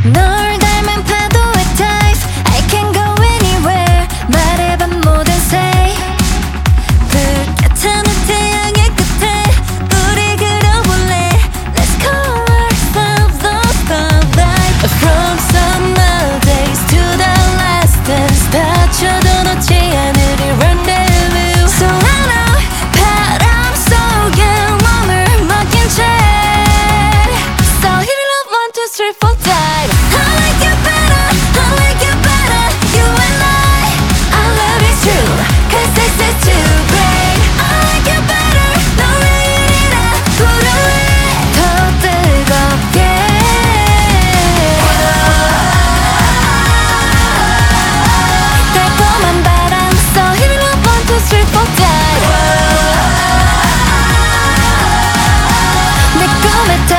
널 닮은 파도의 type I can go anywhere 말해봐 뭐든 say 불같은 태양의 끝에 우리 그려볼래 Let's call ourselves the starlight From summer days to the last dance 다쳐도 놓지 않을 이 rendezvous So I know 바람 속에 몸을 맡긴 채 So hit it up 1, 2, 3, 4, 5 I like you better, I like you better You and I love you true Cause this is too great I like you better 너의 일이라 부를래 더 뜨겁게 달콤한 바람 So hit it up 1, 2, 3, 4, 5 내 꿈에 더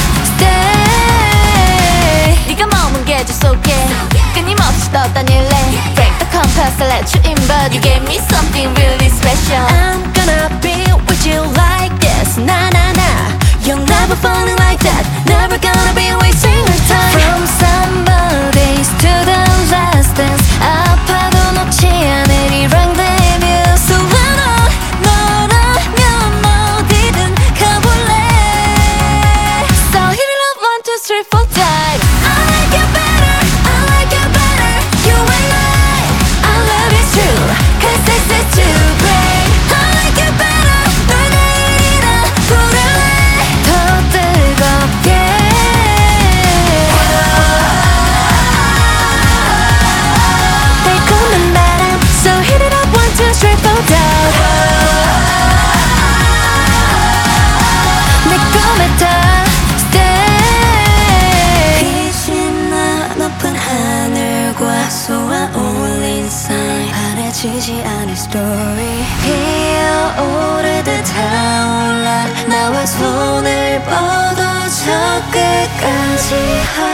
stay 네가 머문 게 just okay 끊임없이 떠다닐래 Break the compass and let you in But you gave me something really special I'm gonna be with you like this Na na na You're never falling like that Never gonna be wasting your time From summer days to the last dance 아파도 놓지 않을 이 rendezvous So I know 너라면 어디든 가볼래 So hit it up 1, 2, 3, 4 time I like you better, I like you better You and I love you true Cause this is too great I like you better 널 내 일이라 부를래 더 뜨겁게 달콤한 바람 So hit it up 1, 2, 3, 4 down 내 꿈에 더 stay 빛이 나 높은 하늘과 쏘아올린 sign 바래지지 않을 story 피어오르듯 타올라 나와 손을 뻗어 저 끝까지